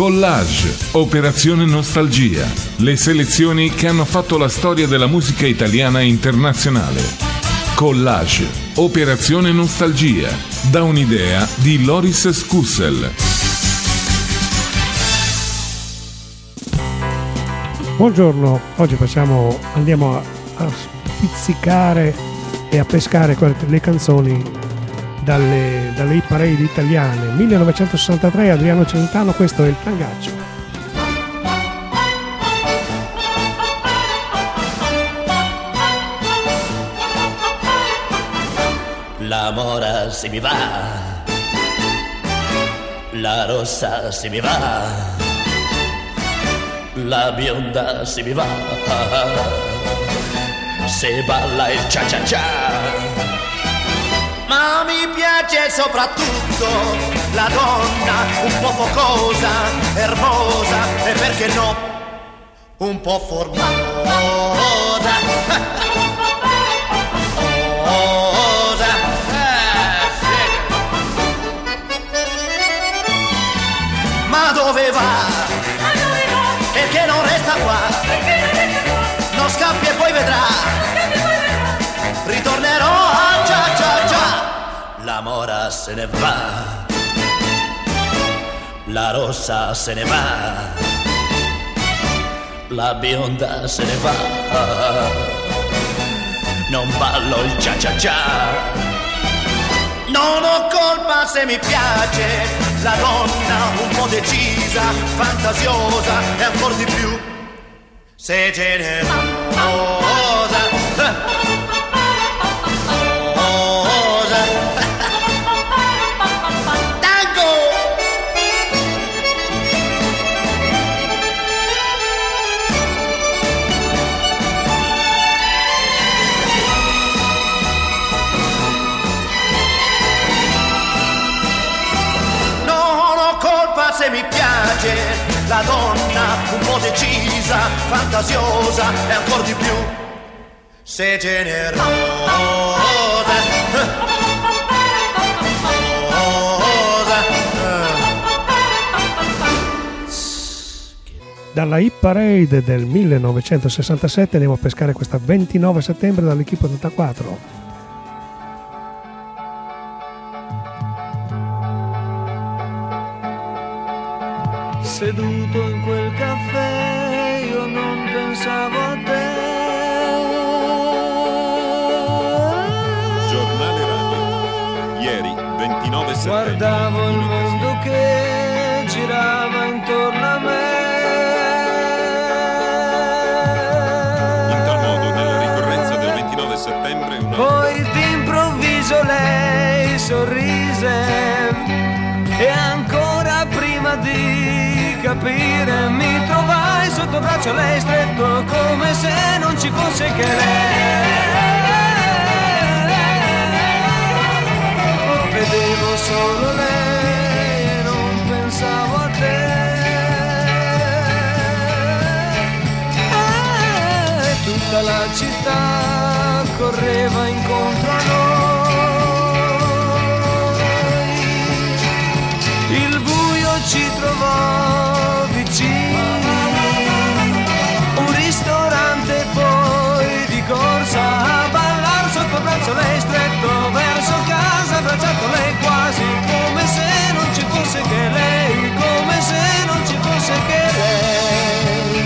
Collage, Operazione Nostalgia, le selezioni che hanno fatto la storia della musica italiana e internazionale. Collage, Operazione Nostalgia, da un'idea di Loris Scussel. Buongiorno, oggi andiamo a spizzicare e a pescare le canzoni dalle hit parade italiane. 1963, Adriano Celentano, questo è il Tangaccio. La mora se mi va, la rossa se mi va, la bionda se mi va, se balla il cia cia cia. Ma mi piace soprattutto la donna un po' focosa, ermosa e perché no, un po' formosa. Ma dove va? Perché non resta qua? Non scappi e poi vedrà. Ritornerò a cia cia cia. La mora se ne va, la rossa se ne va, la bionda se ne va. Non ballo il cia cia cia. Non ho colpa se mi piace la donna un po' decisa, fantasiosa e ancor di più se generosa. Se mi piace la donna un po' decisa, fantasiosa e ancor di più se generosa. Dalla hit parade del 1967 andiamo a pescare questa 29 settembre dall'Equipe 84. Seduto in quel caffè io non pensavo a te. Giornale radio, ieri 29 settembre. Guardavo il mondo che girava intorno a me. In tal modo, nella ricorrenza del 29 settembre poi d'improvviso lei sorrise e ancora prima di capire mi trovai sotto braccio lei stretto come se non ci fosse che lei. Vedevo solo lei e non pensavo a te. Tutta la città correva incontro a noi. Il buio ci trovò vicini, un ristorante poi di corsa a ballar sotto braccio lei stretto verso casa, abbracciato lei quasi come se non ci fosse che lei, come se non ci fosse che lei.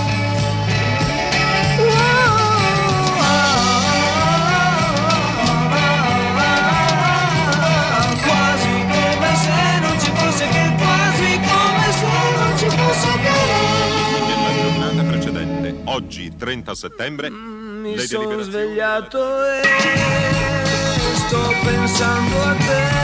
Quasi come se non ci fosse che, quasi come se non ci fosse che lei. nella giornata precedente, oggi 30 settembre, Mi le sono deliberazioni svegliato e sto pensando a te.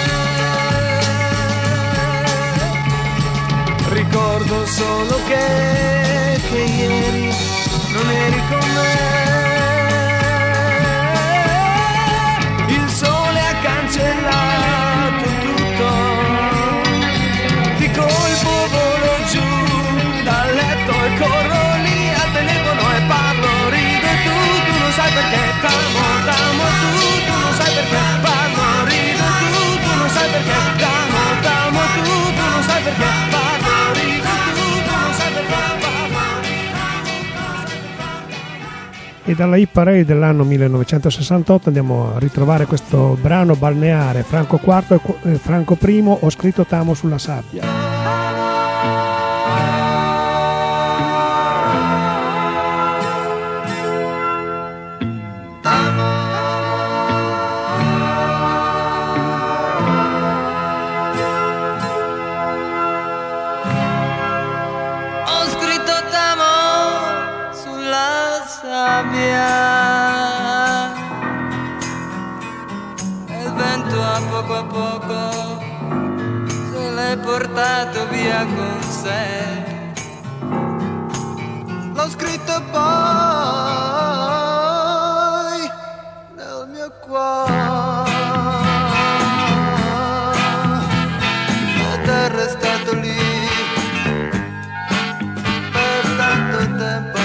Ricordo solo che ieri non eri con me. Il sole ha cancellato tutto, di colpo volo giù dal letto e corro lì al telefono e parlo, rido e tu non sai perché t'amo tu non sai perché parlo, rido e tu non sai perché t'amo tu non sai perché parlo, rido E dalla Hit Parade dell'anno 1968 andiamo a ritrovare questo brano balneare, Franco IV e Franco I, Ho scritto t'amo sulla sabbia. Poco a poco se l'è portato via con sé. L'ho scritto poi nel mio cuore ed è restato lì per tanto tempo.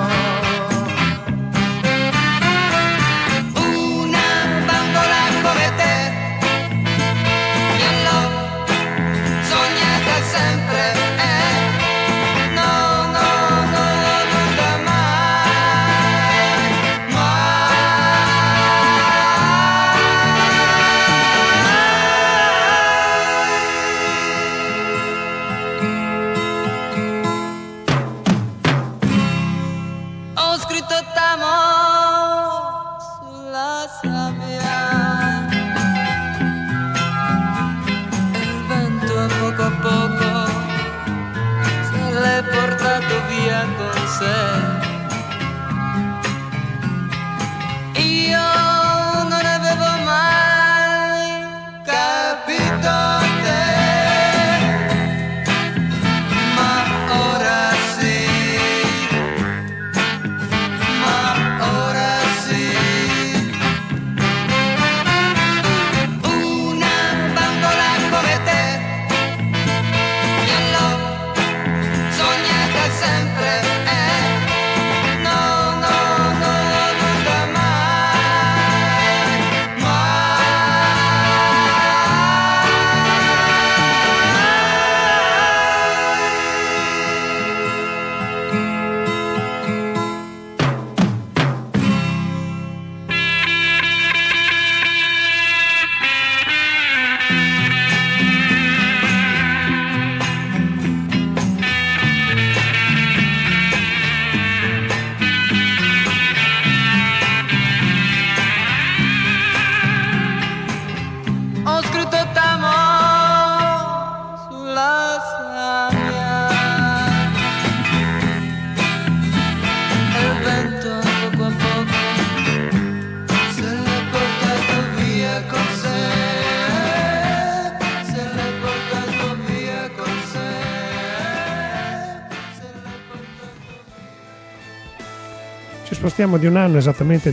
Spostiamo di un anno, esattamente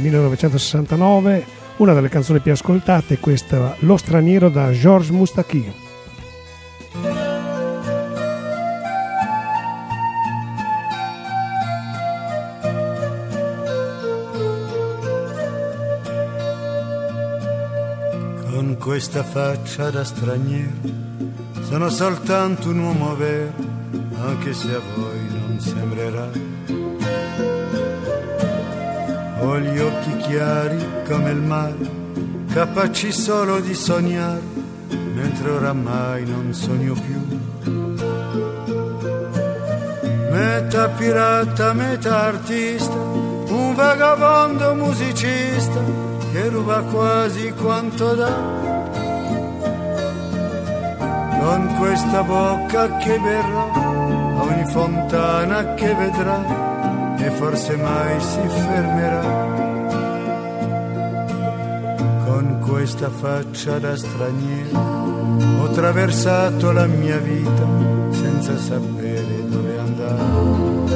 1969, una delle canzoni più ascoltate è questa, Lo straniero da Georges Moustaki. Con questa faccia da straniero sono soltanto un uomo vero, anche se a voi non sembrerà. Ho gli occhi chiari come il mare, capaci solo di sognare, mentre oramai non sogno più. Metà pirata, metà artista, un vagabondo musicista che ruba quasi quanto dà. Con questa bocca che berrà a ogni fontana che vedrà, e forse mai si fermerà. Con questa faccia da straniero ho attraversato la mia vita senza sapere dove andare.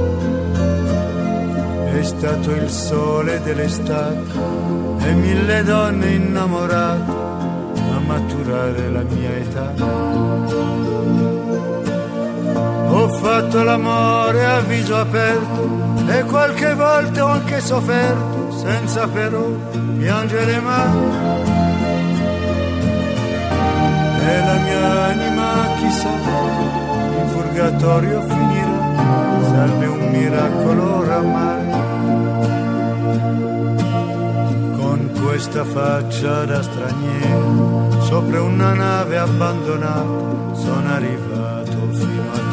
È stato il sole dell'estate e 1000 donne innamorate a maturare la mia età. Ho fatto l'amore a viso aperto e qualche volta ho anche sofferto, senza però piangere mai. E la mia anima, chissà, in purgatorio finirà, salve un miracolo oramai. con questa faccia da straniero, sopra una nave abbandonata, sono arrivato fino a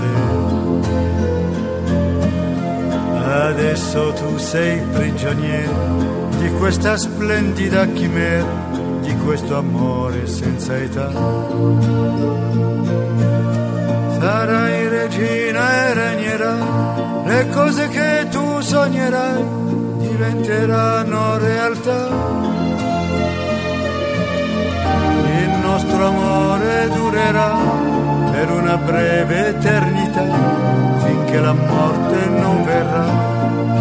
te. Adesso tu sei prigioniero di questa splendida chimera, di questo amore senza età. Sarai regina e regnerai, le cose che tu sognerai diventeranno realtà. Il nostro amore durerà per una breve eternità, finché la morte non verrà.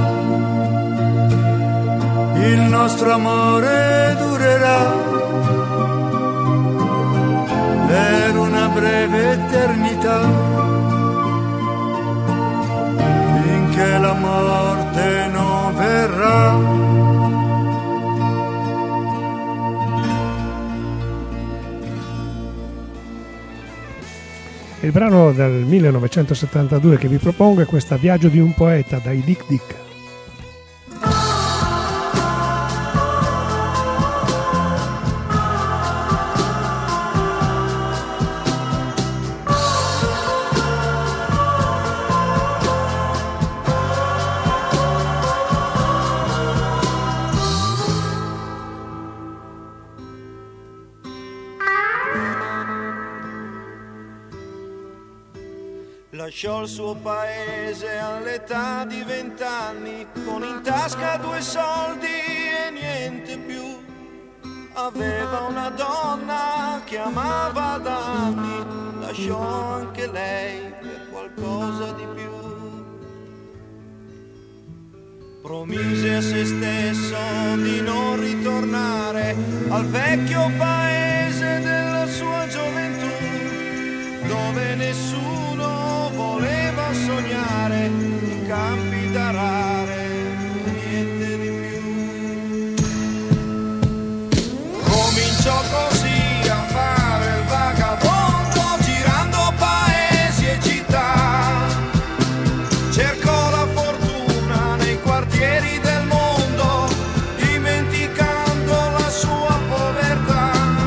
Il nostro amore durerà per una breve eternità, finché la morte non verrà. Il brano del 1972 che vi propongo è questa Viaggio di un poeta dai Dick Dick. Lasciò il suo paese all'età di 20 anni, con in tasca 2 soldi e niente più. Aveva una donna che amava da anni, lasciò anche lei per qualcosa di più. Promise a se stesso di non ritornare al vecchio paese della sua gioventù, dove nessuno voleva sognare, in campi d'arare, niente di più. Cominciò così a fare il vagabondo, girando paesi e città. Cercò la fortuna nei quartieri del mondo, dimenticando la sua povertà.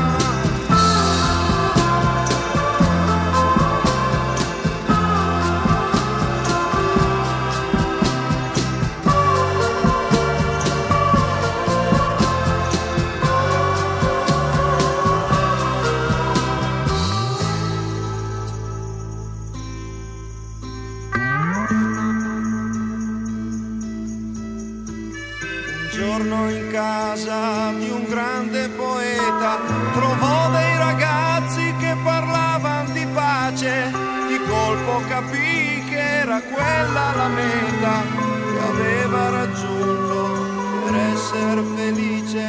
In casa di un grande poeta trovò dei ragazzi che parlavano di pace. Di colpo capì che era quella la meta che aveva raggiunto per essere felice.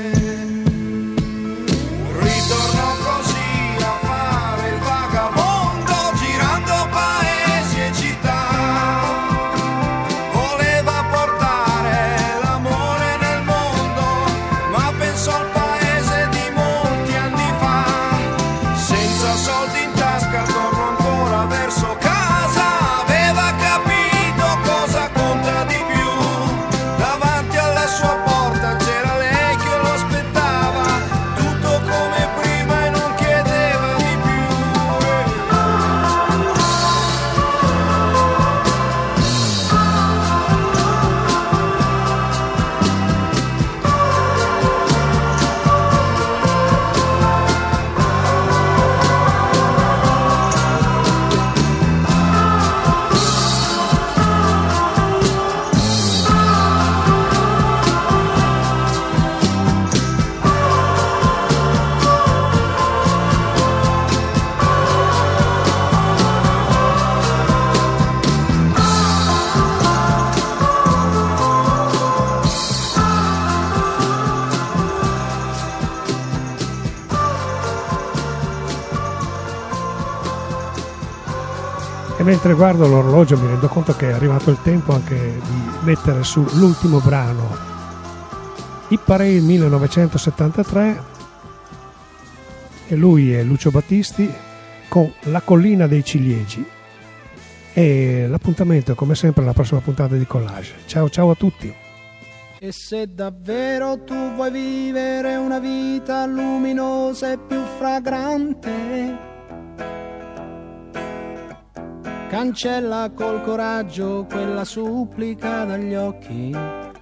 Ritornò così a fare il vagabondo, girando paesi e città. Mentre guardo l'orologio mi rendo conto che è arrivato il tempo anche di mettere su l'ultimo brano. Hit Parade 1973, e lui è Lucio Battisti con La collina dei ciliegi. E l'appuntamento è come sempre alla prossima puntata di Collage. Ciao ciao a tutti. E se davvero tu vuoi vivere una vita luminosa e più fragrante, cancella col coraggio quella supplica dagli occhi.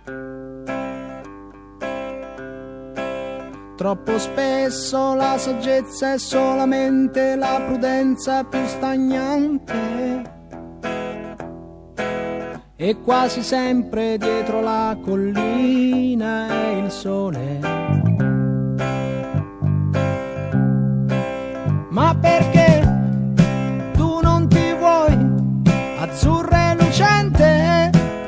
Troppo spesso la saggezza è solamente la prudenza più stagnante. E quasi sempre dietro la collina è il sole. Ma perché tu non ti vuoi azzurra e lucente?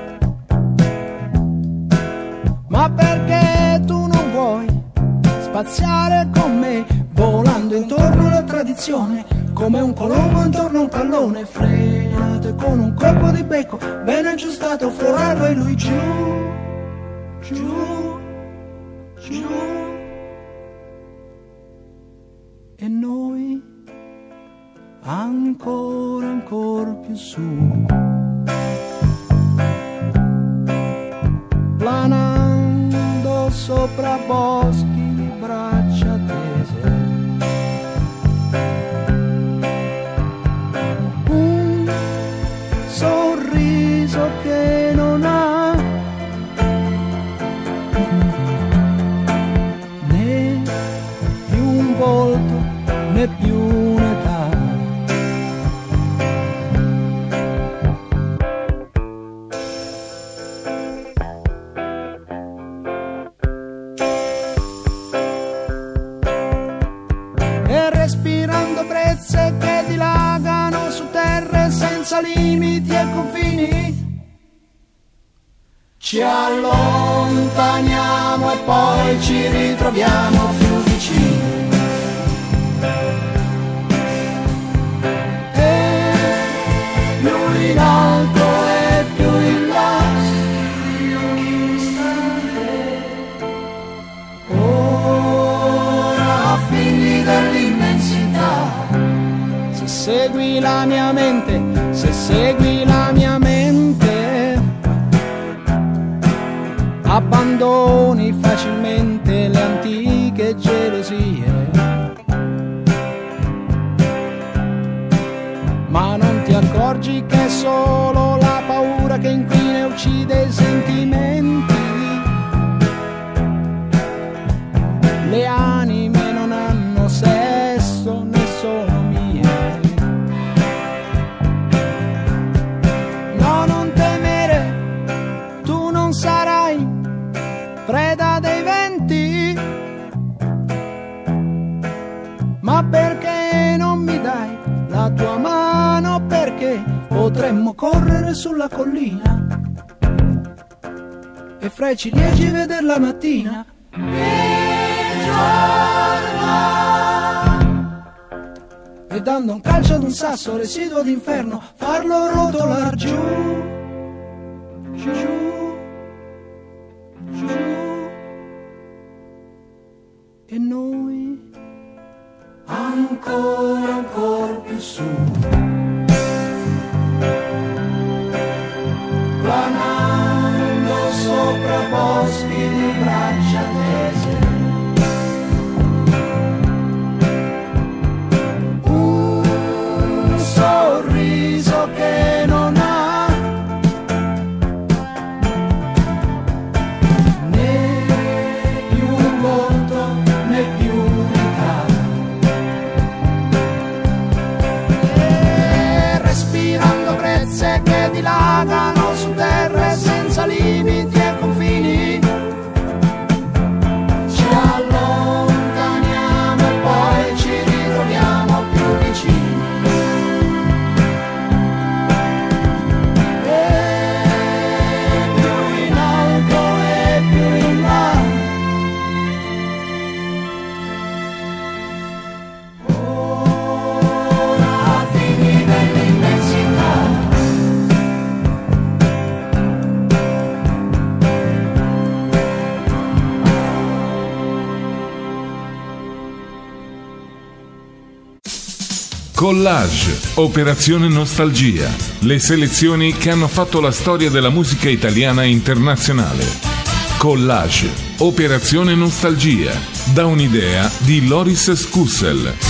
Ma perché tu non vuoi spaziare con me, volando intorno alla tradizione, come un colombo intorno a un pallone, frenato con un colpo di becco ben aggiustato, floralo e lui giù, giù, giù, e noi ancora più su, planando sopra boschi di braccia tese. Sorriso che non ha né più un volto né più un'età. E respirando brezze che dilagano su terre senza limiti e confini, ci allontaniamo e poi ci ritroviamo più vicini. E più in alto e più in là, ora figli dell'immensità. Se segui la mia mente, se segui la mia mente, abbandoni facilmente le antiche gelosie. Ma non ti accorgi che è solo la paura che inquina e uccide i sentimenti. Le anime non hanno sesso né sono mie. No, non temere, tu non sarai preda dei venti. Ma perché non mi dai la tua mano? Perché potremmo correre sulla collina e fra i ciliegi veder la mattina e dando un calcio ad un sasso residuo d'inferno farlo rotolar giù, giù, giù, e noi ancora più su, planando sopra boschi di braccia tese. Un sorriso che non ha né più un volto né più un'età. E respirando brezze che dilagano su terre senza limiti e confini, ci allontaniamo e poi ci ritroviamo più vicini. E più in alto e più in là, ora fini dell'immensità. Collage, Operazione Nostalgia, le selezioni che hanno fatto la storia della musica italiana internazionale. Collage, Operazione Nostalgia, da un'idea di Loris Scussel.